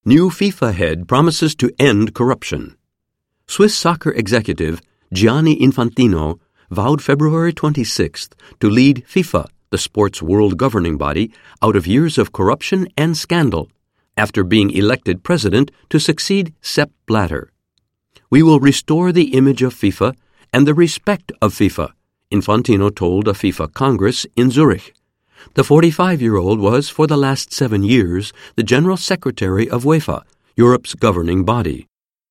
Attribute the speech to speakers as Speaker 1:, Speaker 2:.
Speaker 1: New FIFA head promises to end corruption. Swiss soccer executive Gianni Infantino vowed February 26th to lead FIFA, the sport's world governing body, out of years of corruption and scandal, after being elected president to succeed Sepp Blatter. "We will restore the image of FIFA and the respect of FIFA," Infantino told a FIFA Congress in Zurich. The 45-year-old was, for the last 7 years, the General Secretary of UEFA, Europe's governing body.